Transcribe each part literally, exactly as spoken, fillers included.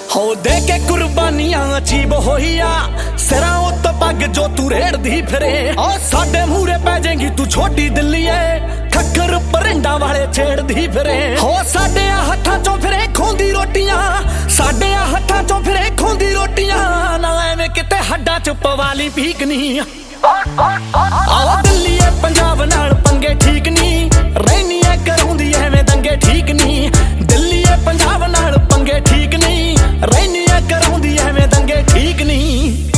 हो दे के कुर्बानियां अजीब होइया सिरा उत पग जो तू रेड़दी फिरे ओ साडे मूरे पै जाएगी तू छोटी दिल्लीए खक्कर परिंडा वाले छेड़दी फिरे हो साडे हत्थां चों फिरे खोंदी रोटियां साडे हत्थां चों फिरे खोंदी रोटियां ना एवें किते हड्डां च पवाली पीक नहीं आओ दिल्लीए पंजाब नाल पंगे ठीक नहीं रहनी है कराउंदी एवें दंगे ठीक नहीं दिल्लीए पंजाब नाल पंगे ठीक नहीं रहनी है कराउंदी एवें दंगे ठीक नहीं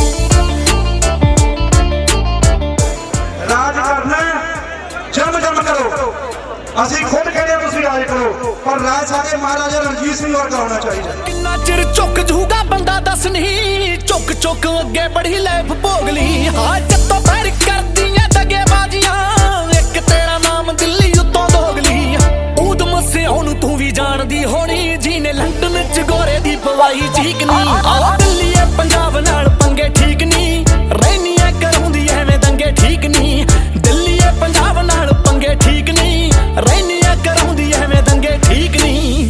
राज करना जन्म जन्म करो ਅਸੀਂ ਖੁਦ ਕਹਿੰਦੇ ਤੁਸੀਂ ਰਾਜ ਕਰੋ ਪਰ ਰਾਜ ਸਾਡੇ ਮਹਾਰਾਜਾ ਰਣਜੀਤ ਸਿੰਘ ਵਰਗਾ ਹੋਣਾ ਚਾਹੀਦਾ ਕਿੰਨਾ ਚਿਰ ਝੁਕ ਜੂਗਾ ਬੰਦਾ ਦੱਸ ਨਹੀਂ ਝੁਕ ਝੁਕ ਅੱਗੇ ਬੜੀ ਲੈਫ ਭੋਗ ਲਈ ਹਾਂ ਜੱਤੋਂ ਪੈਰ ਕਰਦੀਆਂ ਦਗੇ ਬਾਜੀਆਂ ਇੱਕ ਤੇਰਾ ਨਾਮ ਦਿੱਲੀ ਉੱਤੋਂ ਦੋਗਲੀ ਊਦ ਮੱਸੇ ਉਹਨੂੰ ਤੂੰ ਵੀ ਜਾਣਦੀ ਹੋਣੀ ਜਿਹਨੇ ਲੰਡਨ ਚ ਗੋਰੇ ਦੀ ਪਵਾਈ ਠੀਕ ਨਹੀਂ ਆਹ ਦਿੱਲੀਏ ਪੰਜਾਬ ਨਾਲ ਪੰਗੇ ਠੀਕ ਨਹੀਂ ਰਹਿਨੀ ਐ ਕਰਾਉਂਦੀ ਐਵੇਂ ਦੰਗੇ ਠੀਕ ਨਹੀਂ ਦਿੱਲੀਏ ਪੰਜਾਬ ਨਾਲ ਪੰਗੇ ਠੀਕ ਨਹੀਂ ਰਹਿਨੀ ਐ ਕਰਾਉਂਦੀ ਐਵੇਂ ਦੰਗੇ ਠੀਕ ਨਹੀਂ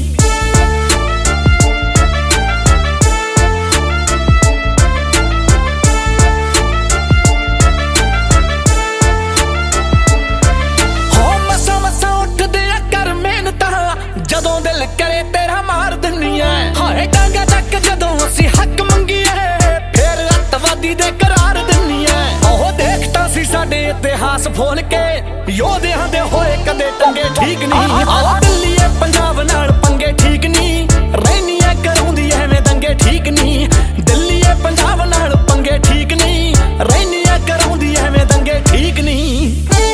ਹੋ ਮਸਾਂ ਮਸਾਂ ਉੱਠਦੇ ਆ ਕਰ ਮਿਹਨਤਾਂ ਜਦੋਂ ਦਿਲ ਕਰੇ ਤੇਰਾ ਮਾਰ ਦਿੰਨੀ ਐ ਹਾਏ ਡਾਂਗਾ ਚੱਕ ਜਦੋਂ ਅਸੀਂ ਹੱਕ ਮੰਗੀਏ ਫੇਰ ਅੱਤਵਾਦੀ ਦੇ ਕਰਾਰ ਦਿੰਨੀ ਐ ਉਹ ਦੇਖਤਾ ਸੀ ਸਾਡੇ ਇਤਿਹਾਸ ਫੋਲ ਕੇ ਯੋਧਿਆਂ ਦੇ ਹੋਏ ਕਦੇ ਟੰਗੇ ਠੀਕ ਨਹੀਂ ਆਹ ਦਿੱਲੀਏ ਪੰਜਾਬ ਨਾਲ ਪੰਗੇ ਠੀਕ ਨਹੀਂ ਰਹਿਨੀ ਐ ਕਰਾਉਂਦੀ ਐਵੇਂ ਦੰਗੇ ਠੀਕ ਨਹੀਂ ਦਿੱਲੀਏ ਪੰਜਾਬ ਨਾਲ ਪੰਗੇ ਠੀਕ ਨਹੀਂ ਰਹਿਨੀ ਐ ਕਰਾਉਂਦੀ ਐਵੇਂ ਦੰਗੇ ਠੀਕ ਨਹੀਂ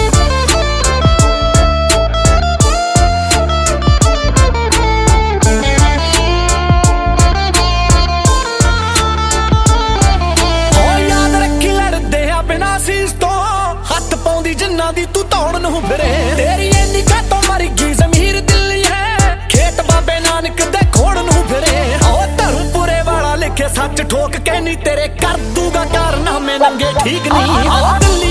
ਜਿੰਨਾ ਦੀ ਤੂੰ ਧੌਣ ਨੂੰ ਫਿਰੇ ਤੇਰੀ ਇੰਨੀ ਕਾਤੋਂ ਮਰ ਗਈ ਜ਼ਮੀਰ ਦਿੱਲੀ ਹੈ ਖੇਤ ਬਾਬੇ ਨਾਨਕ ਦੇ ਖੋੜ ਨੂੰ ਫਿਰੇ ਉਹ ਧਰਮਪੁਰੇ ਵਾਲਾ ਲਿਖੇ ਸੱਚ ਠੋਕ ਕੇ ਨਹੀਂ ਤੇਰੇ ਕਰ ਦੂਗਾ ਕਾਰਨਾਮੇ ਨੰਗੇ ਠੀਕ ਨਹੀਂ